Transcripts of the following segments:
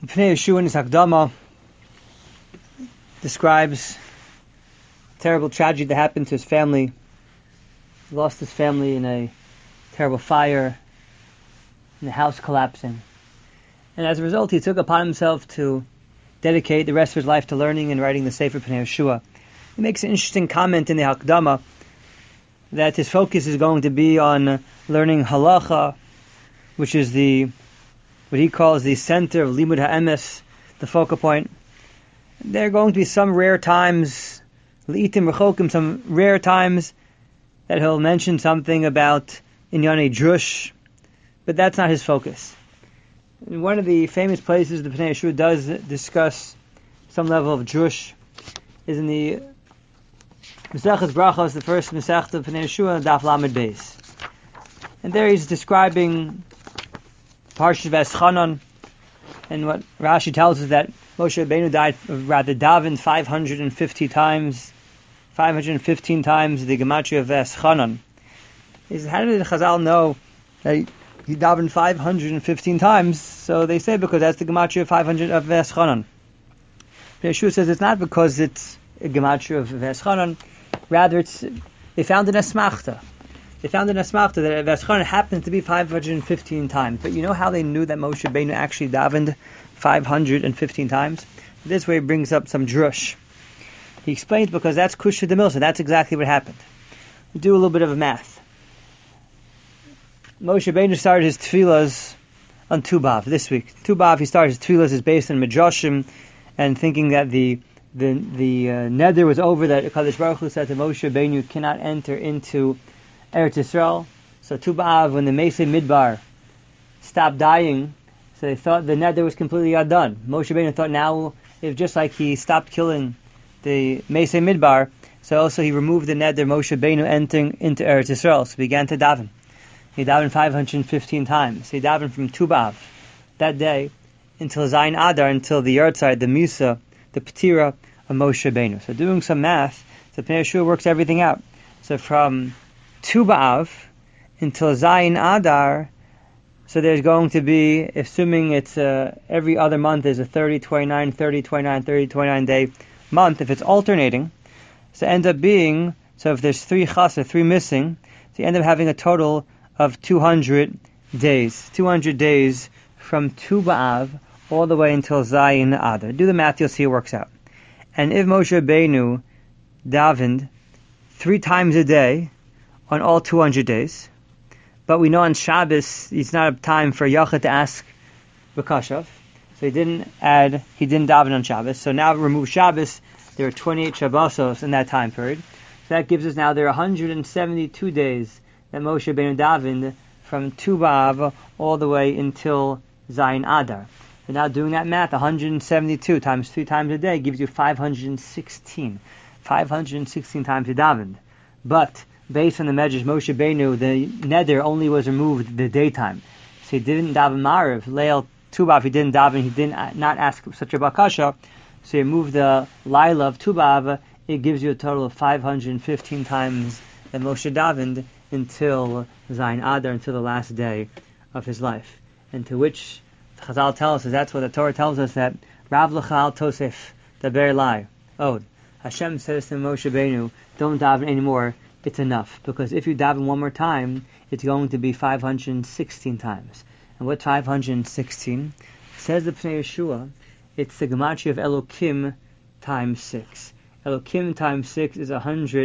Pnei Yeshua in his Hakdama describes a terrible tragedy that happened to his family. He lost his family in a terrible fire, in the house collapsing. And as a result, he took upon himself to dedicate the rest of his life to learning and writing the Sefer Pnei Yeshua. He makes an interesting comment in the Hakdama that his focus is going to be on learning halacha, which is what he calls the center of Limud HaEmes, the focal point. There are going to be some rare times, Li'itim Rechokim, some rare times that he'll mention something about Inyane Drush, but that's not his focus. And one of the famous places the Pnei Yeshua does discuss some level of Drush is in the Mesechus Brachos, the first Mesechta of Pnei Yeshua, Daf Lamed Beis. And there he's describing Parshas Veschanon, and what Rashi tells us that Moshe Rabbeinu davened 515 times the Gematria of Veschanon. He says, how did the Chazal know that he davened 515 times? So they say because that's the Gematria of 500 of Veschanon. Yeshua says it's not because it's a Gematria of Veschanon, rather they found an Esmachta. They found an Esmachta that Veschanon happened to be 515 times. But you know how they knew that Moshe Rabbeinu actually davened 515 times? This way he brings up some drush. He explains because that's Kusha de Milsa. That's exactly what happened. We do a little bit of math. Moshe Rabbeinu started his tefillas on Tu B'Av this week. Tu B'Av, he started his tefillas is based on Midrashim and thinking that the neder was over, that Kadosh Baruch Hu said to Moshe Rabbeinu, you cannot enter into Eretz Yisrael. So Tu B'Av, when the Mesei Midbar stopped dying, so they thought the neder was completely done. Moshe Rabbeinu thought now, if just like he stopped killing the Mesei Midbar, so also he removed the neder Moshe Rabbeinu entering into Eretz Yisrael. So he began to daven. He davened 515 times. He davened from Tu B'Av that day until Zayin Adar, until the Yahrzeit, the Musa, the Petira of Moshe Rabbeinu. So doing some math, the Pnei Yeshua works everything out. So from Tu B'Av until Zayin Adar, so there's going to be, assuming it's every other month is a 30, 29, 30, 29, 30, 29 day month, if it's alternating, so it ends up being, so if there's 3 chas or 3 missing, so you end up having a total of 200 days. 200 days from Tu B'Av all the way until Zayin Adar. Do the math, you'll see it works out. And if Moshe Rabbeinu davened 3 times a day on all 200 days, but we know on Shabbos it's not a time for Yachid to ask B'kashav, so he didn't daven on Shabbos. So now remove Shabbos, there are 28 Shabbosos in that time period. So that gives us now there are 172 days that Moshe Rabbeinu davened from Tu B'Av all the way until Zayin Adar. So now doing that math, 172 times 3 times a day gives you 516. 516 times he davened. But based on the Medrash Moshe Rabbeinu, the neder only was removed the daytime. So he didn't daven Ma'ariv. Leil Tu B'Av, he didn't daven, he did not ask such a bakasha. So he removed the Laila of Tu B'Av. It gives you a total of 515 times that Moshe davened until Zayin Adar, until the last day of his life. And to which Chazal tells us, that's what the Torah tells us, that Rav L'chal Tosef, the Ber Lai. Oh, Hashem says to Moshe Rabbeinu, don't daven anymore, it's enough. Because if you daven one more time, it's going to be 516 times. And what 516? Says the Pnei Yeshua, it's the Gematria of Elokim times 6. Elokim times 6 is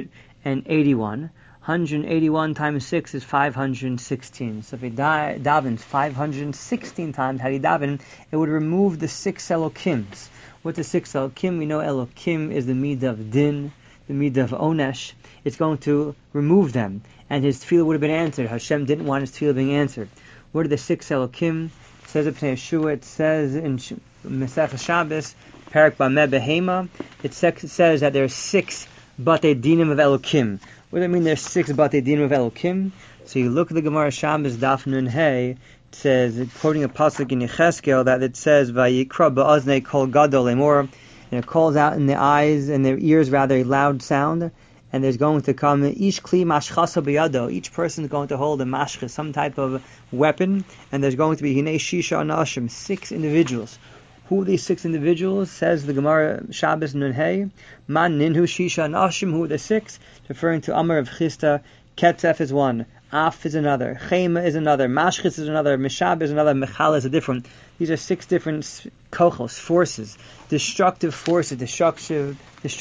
181. 181 times 6 is 516. So if he davens 516 times, had he daven, it would remove the 6 Elokims. What's the 6 Elokim? We know Elokim is the Midah of Din, the Midah of Onesh. It's going to remove them, and his tefillah would have been answered. Hashem didn't want his tefillah being answered. What are the 6 Elokim? It says in Pnei Yeshua, it says in Mesechus Shabbos, Perak Bameh Behema, it says that there are 6 Batei Dinim of Elokim. What does that mean there's 6 Batei Dinim of Elokim? So you look at the Gemara Shabbos Daf Nun Hey, it says, quoting a pasuk in Yecheskel, that it says, Vayikra ba'aznei kol gadol lemor, and it calls out in the eyes and their ears rather a loud sound, and there's going to come ish kli mashchasa biyado. Each person is going to hold a mashcha, some type of weapon, and there's going to be hinei shisha anashim, 6 individuals Who are these 6 individuals? Says the Gemara Shabbos Nun Man Ninhu Shisha Nashim. Who are the 6? Referring to Amar of Chisda. Ketzef is one. Af is another. Chema is another. Mashchis is another. Mishab is another. Mechal is a different. These are 6 different kochos, forces, destructive forces, destructive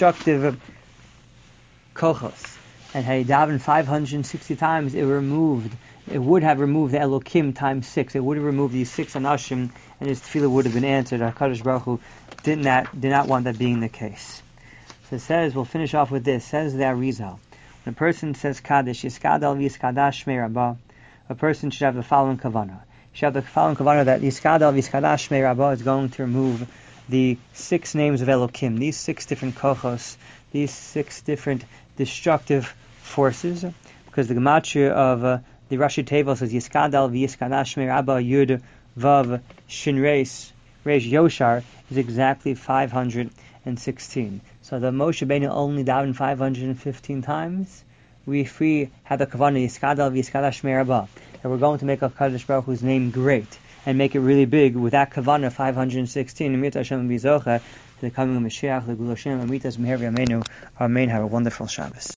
kochos. And had he davened 560 times, it would have removed the Elokim times 6. It would have removed these 6 anashim, and his tefillah would have been answered. HaKadosh Baruch Hu did not want that being the case. So it says, we'll finish off with this. Says the Arizal, when a person says Kaddish, Yiskadal v'Yiskadash Shmei Rabbah, a person should have the following kavanah. He should have the following kavanah that Yiskadal v'Yiskadash Shmei Rabbah is going to remove the 6 names of Elokim, these 6 different kochos, these 6 different destructive forces, because the gematria of the Rashi Teva says Yiskadal v'Yiskadash Shmei Rabbah Yud Vav Shin Reis Yoshar is exactly 516. So the Moshe Rabbeinu only davened 515 times. If we had the kavanah Yiskadal v'Yiskadash Shmei Rabbah, that we're going to make HaKadosh Baruch Hu's name great and make it really big with that kavanah 516. Amit Hashem b'zocha to the coming of Mashiach, the Gula Shem, Amitas Meher V'Yameinu. Amen. Have a wonderful Shabbos.